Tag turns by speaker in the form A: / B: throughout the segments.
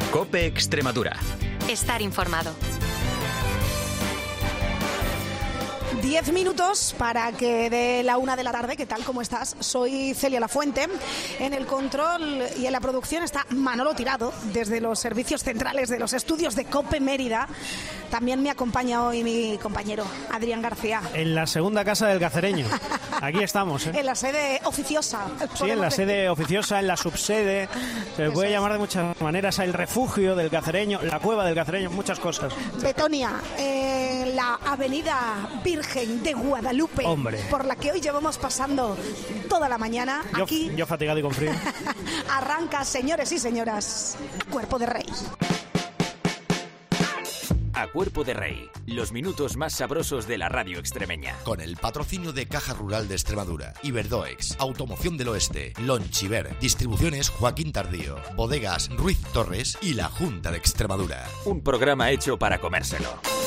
A: COPE Extremadura.
B: Estar informado.
C: 10 minutos para que dé la 1 de la tarde. ¿Qué tal? ¿Cómo estás? Soy Celia Lafuente. En el control y en la producción está Manolo Tirado, desde los servicios centrales de los estudios de COPE Mérida. También me acompaña hoy mi compañero Adrián García.
D: En la segunda casa del Cacereño. Aquí estamos, ¿eh?
C: En la sede oficiosa.
D: Sí, en la sede oficiosa, en la subsede. Se le puede llamar de muchas maneras. El refugio del Cacereño, la cueva del Cacereño, muchas cosas.
C: Betonia, la avenida Virgen de Guadalupe.
D: Hombre.
C: Por la que hoy llevamos pasando toda la mañana.
D: Yo fatigado y con frío.
C: Arranca, señores y señoras, Cuerpo de Rey.
A: A Cuerpo de Rey, los minutos más sabrosos de la radio extremeña.
E: Con el patrocinio de Caja Rural de Extremadura, Iberdoex, Automoción del Oeste, Lonchiver, Distribuciones Joaquín Tardío, Bodegas Ruiz Torres y la Junta de Extremadura.
A: Un programa hecho para comérselo.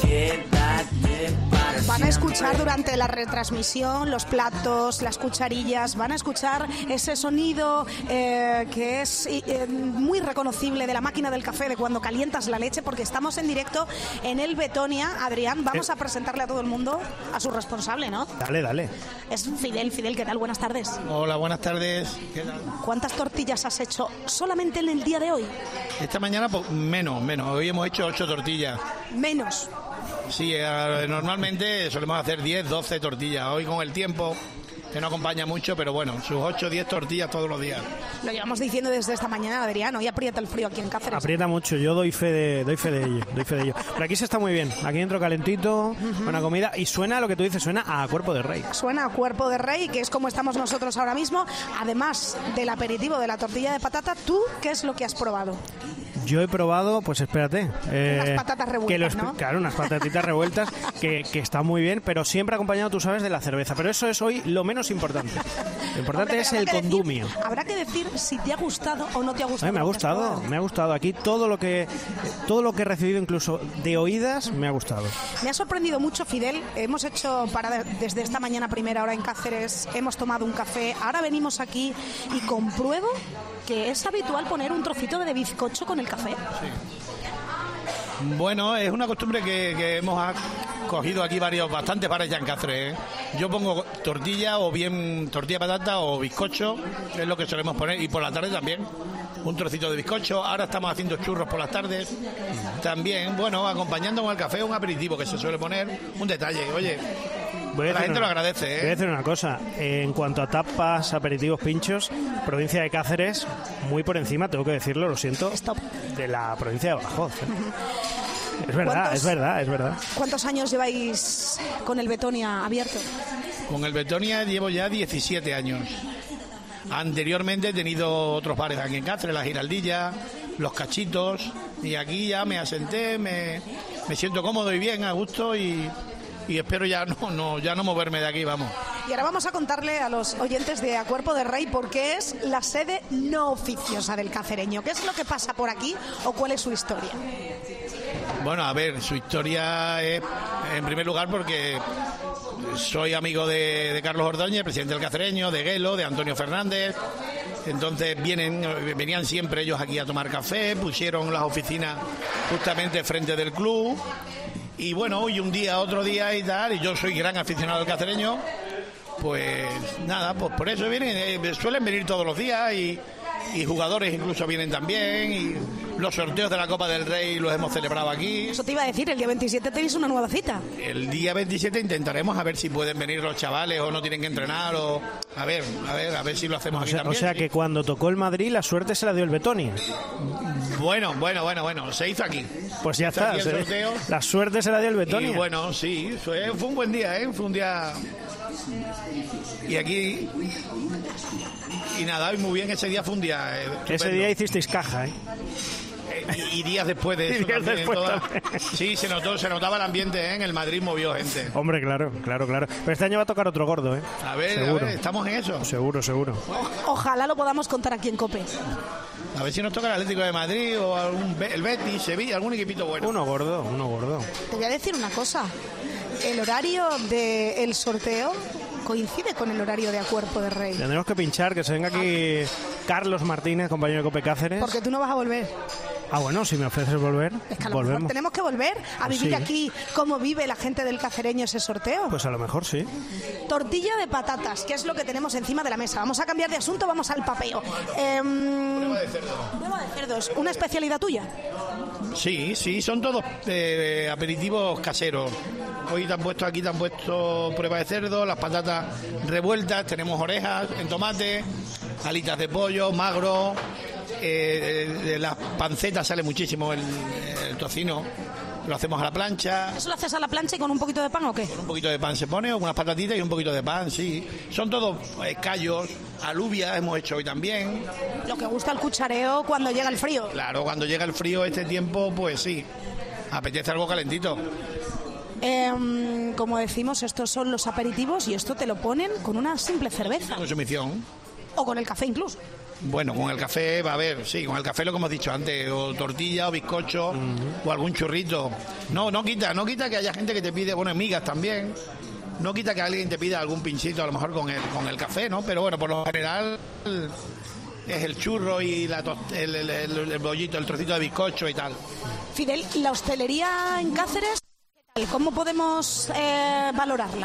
C: Van a escuchar durante la retransmisión los platos, las cucharillas, van a escuchar ese sonido que es muy reconocible de la máquina del café de cuando calientas la leche, porque estamos en directo en el Betonia. Adrián, vamos a presentarle a todo el mundo a su responsable, ¿no?
D: Dale.
C: Es Fidel. Fidel, ¿qué tal? Buenas tardes.
F: Hola, buenas tardes. ¿Qué tal?
C: ¿Cuántas tortillas has hecho solamente en el día de hoy?
F: Esta mañana menos. Hoy hemos hecho 8 tortillas.
C: Menos.
F: Sí, normalmente solemos hacer 10, 12 tortillas. Hoy con el tiempo, que no acompaña mucho, pero bueno, sus 8, 10 tortillas todos los días.
C: Lo llevamos diciendo desde esta mañana, Adrián. Hoy aprieta el frío aquí en Cáceres.
D: Aprieta mucho, yo doy fe de ello. Pero aquí se está muy bien, aquí dentro calentito, buena comida, y suena lo que tú dices, suena a Cuerpo de Rey.
C: Suena a Cuerpo de Rey, que es como estamos nosotros ahora mismo. Además del aperitivo de la tortilla de patata, ¿tú qué es lo que has probado?
D: Yo he probado, pues espérate.
C: Unas patatas revueltas, ¿no?
D: Claro, unas patatitas revueltas que está muy bien, pero siempre acompañado, tú sabes, de la cerveza. Pero eso es hoy lo menos importante. Lo importante es el condumio.
C: Habrá que decir si te ha gustado o no te ha gustado.
D: Me ha gustado. Aquí todo lo que he recibido, incluso de oídas, me ha gustado.
C: Me ha sorprendido mucho, Fidel. Hemos hecho desde esta mañana primera hora en Cáceres, hemos tomado un café. Ahora venimos aquí y compruebo que es habitual poner un trocito de bizcocho con el café.
F: Sí. Bueno, es una costumbre que hemos cogido aquí bastantes bares ya en Cáceres, ¿eh? Yo pongo tortilla o bien tortilla de patata o bizcocho, es lo que solemos poner, y por la tarde también un trocito de bizcocho. Ahora estamos haciendo churros por las tardes también, bueno, acompañando con el café un aperitivo que se suele poner, un detalle, oye. La gente lo agradece, ¿eh?
D: Voy a decir una cosa, en cuanto a tapas, aperitivos, pinchos, provincia de Cáceres, muy por encima, tengo que decirlo, lo siento,
C: Stop.
D: de la provincia de Badajoz, ¿eh? Es verdad.
C: ¿Cuántos años lleváis con el Betonia abierto?
F: Con el Betonia llevo ya 17 años. Anteriormente he tenido otros bares aquí en Cáceres, La Giraldilla, Los Cachitos, y aquí ya me asenté, me siento cómodo y bien, a gusto, y espero ya no moverme de aquí, vamos.
C: Y ahora vamos a contarle a los oyentes de A Cuerpo de Rey por qué es la sede no oficiosa del Cacereño. ¿Qué es lo que pasa por aquí o cuál es su historia?
F: Bueno, a ver, su historia es, en primer lugar, porque soy amigo de Carlos Ordóñez, presidente del Cacereño, de Guelo, de Antonio Fernández. Entonces venían siempre ellos aquí a tomar café, pusieron las oficinas justamente frente del club. Y bueno, hoy un día, otro día y tal, y yo soy gran aficionado del Cacereño, pues nada, pues por eso suelen venir todos los días, y jugadores incluso vienen también, y los sorteos de la Copa del Rey los hemos celebrado aquí.
C: Eso te iba a decir, el día 27 tenéis una nueva cita.
F: El día 27 intentaremos a ver si pueden venir los chavales o no tienen que entrenar, o a ver si lo hacemos aquí también.
D: O sea que cuando tocó el Madrid la suerte se la dio el Betonia.
F: Bueno, se hizo aquí.
D: Pues ya está, la suerte se la dio el Betonia.
F: Y bueno, sí, fue un buen día, fue un día. Y aquí. Y nada, muy bien, ese día fue un día estupendo.
D: Ese día hicisteis caja, ¿eh?
F: Y días después de eso también, sí, se notaba el ambiente, ¿eh? En el Madrid movió gente.
D: Hombre, claro. Pero este año va a tocar otro gordo, ¿eh?
F: A ver, estamos en eso.
D: Seguro.
C: Ojalá lo podamos contar aquí en COPE.
F: A ver si nos toca el Atlético de Madrid o el Betis, Sevilla, algún equipito bueno.
D: Uno gordo.
C: Te voy a decir una cosa. El horario del sorteo coincide con el horario de A Cuerpo de Rey.
D: Tendremos que pinchar, que se venga aquí Carlos Martínez, compañero de COPE Cáceres.
C: Porque tú no vas a volver.
D: Ah, bueno, si me ofreces volver,
C: Es que a lo mejor
D: volvemos.
C: tenemos que volver a vivir
D: Sí.
C: aquí cómo vive la gente del Cacereño ese sorteo.
D: Pues a lo mejor sí.
C: Tortilla de patatas, que es lo que tenemos encima de la mesa. Vamos a cambiar de asunto, vamos al papeo. Prueba de cerdo. Prueba de cerdo, ¿es una especialidad tuya?
F: Sí, son todos aperitivos caseros. Hoy te han puesto prueba de cerdo, las patatas revueltas, tenemos orejas en tomate, alitas de pollo, magro, de las pancetas sale muchísimo el tocino, lo hacemos a la plancha.
C: ¿Eso lo haces a la plancha y con un poquito de pan o qué?
F: Un poquito de pan se pone, unas patatitas y un poquito de pan, sí. Son todos callos, alubias hemos hecho hoy también.
C: Lo que gusta el cuchareo cuando llega el frío.
F: Claro, cuando llega el frío este tiempo, pues sí, apetece algo calentito.
C: Como decimos, estos son los aperitivos y esto te lo ponen con una simple cerveza.
F: Consumición.
C: O con el café incluso.
F: Bueno, con el café va a haber, sí, con el café lo que hemos dicho antes, o tortilla, o bizcocho, o algún churrito. No quita que haya gente que te pide, bueno, migas también. No quita que alguien te pida algún pinchito, a lo mejor con el café, ¿no? Pero bueno, por lo general es el churro y el bollito, el trocito de bizcocho y tal.
C: Fidel, la hostelería en Cáceres, ¿qué tal? ¿Cómo podemos valorarla?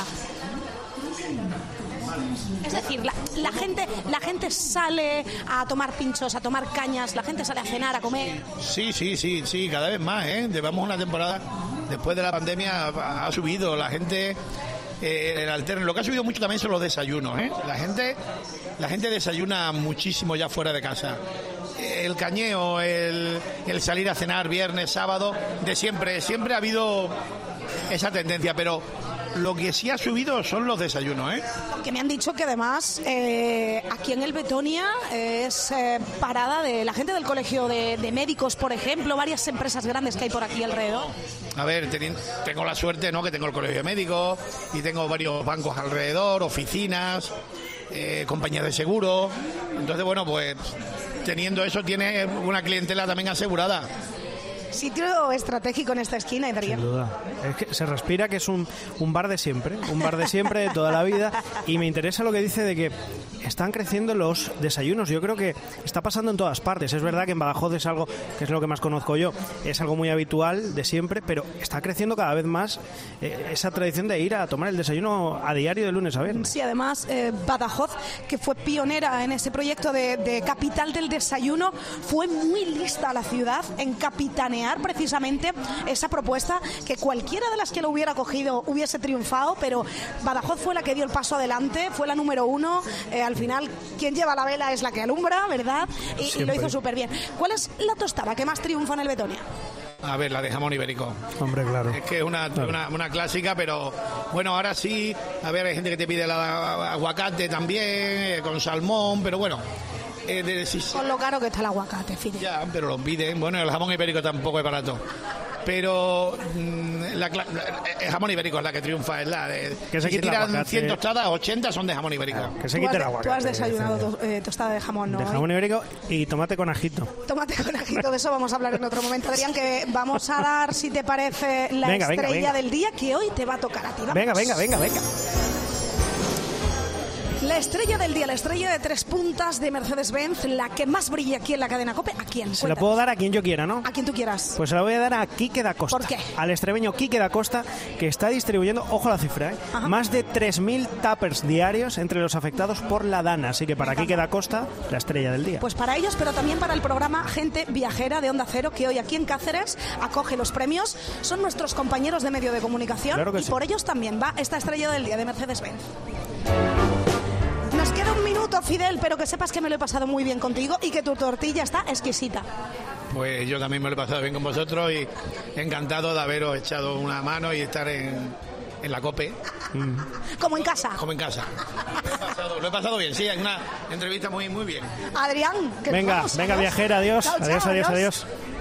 C: Es decir, la gente sale a tomar pinchos, a tomar cañas, la gente sale a cenar, a comer.
F: Sí, cada vez más, ¿eh? Llevamos una temporada, después de la pandemia ha subido la gente, el alterno. Lo que ha subido mucho también son los desayunos, ¿eh? La gente desayuna muchísimo ya fuera de casa. El cañeo, el salir a cenar viernes, sábado, de siempre ha habido esa tendencia, pero lo que sí ha subido son los desayunos, ¿eh?
C: Que me han dicho que además aquí en el Betonia es parada de la gente del colegio de médicos, por ejemplo, varias empresas grandes que hay por aquí alrededor.
F: A ver, tengo la suerte, ¿no?, que tengo el colegio de médicos y tengo varios bancos alrededor, oficinas, compañías de seguro. Entonces, bueno, pues teniendo eso tiene una clientela también asegurada.
C: Sitio estratégico en esta esquina, Adrián.
D: Sin duda. Es que se respira que es un bar de siempre, de toda la vida. Y me interesa lo que dice de que están creciendo los desayunos. Yo creo que está pasando en todas partes. Es verdad que en Badajoz es algo que es lo que más conozco yo. Es algo muy habitual de siempre, pero está creciendo cada vez más esa tradición de ir a tomar el desayuno a diario de lunes a viernes.
C: Sí, además Badajoz, que fue pionera en ese proyecto de capital del desayuno, fue muy lista la ciudad en capitanear precisamente esa propuesta, que cualquiera de las que lo hubiera cogido hubiese triunfado, pero Badajoz fue la que dio el paso adelante, fue la número 1. Al final, quien lleva la vela es la que alumbra, ¿verdad? Y lo hizo súper bien. ¿Cuál es la tostada que más triunfa en el Betonia?
F: A ver, la de jamón ibérico.
D: Hombre, claro.
F: Es que es una clásica, pero bueno, ahora sí, a ver, hay gente que te pide la aguacate también, con salmón, pero bueno.
C: Con lo caro que está el aguacate, Fidel.
F: Ya, pero lo piden. Bueno, el jamón ibérico tampoco es barato. Pero el jamón ibérico es la que triunfa, es la de...
D: Que se
F: si
D: quite el
F: tiran
D: aguacate.
F: 100 tostadas, 80 son de jamón ibérico.
D: Que se quite el aguacate.
C: Tú has desayunado tostada de jamón, ¿no?
D: De jamón ibérico y tomate con ajito.
C: Tomate con ajito, de eso vamos a hablar en otro momento, Adrián, que vamos a dar, si te parece, la estrella del día, que hoy te va a tocar a ti. Vamos.
D: Venga.
C: La estrella del día, la estrella de 3 puntas de Mercedes-Benz, la que más brilla aquí en la cadena COPE. ¿A quién?
D: Se la puedo dar a quien yo quiera, ¿no?
C: A quien tú quieras.
D: Pues se la voy a dar a Quique da Costa.
C: ¿Por qué?
D: Al extremeño Quique da Costa, que está distribuyendo, ojo a la cifra, más de 3.000 tuppers diarios entre los afectados por la Dana. Así que para Quique da Costa, la estrella del día.
C: Pues para ellos, pero también para el programa Gente Viajera de Onda Cero, que hoy aquí en Cáceres acoge los premios. Son nuestros compañeros de medio de comunicación,
D: claro que
C: y
D: sí.
C: Por ellos también va esta estrella del día de Mercedes-Benz. Nos queda un minuto, Fidel, pero que sepas que me lo he pasado muy bien contigo y que tu tortilla está exquisita.
F: Pues yo también me lo he pasado bien con vosotros y encantado de haberos echado una mano y estar en la COPE.
C: Como en casa.
F: Como en casa. Lo he pasado bien, sí, es una entrevista muy bien.
C: Adrián, que
D: Venga,
C: vamos,
D: viajera, adiós.
C: Chao,
D: Adiós.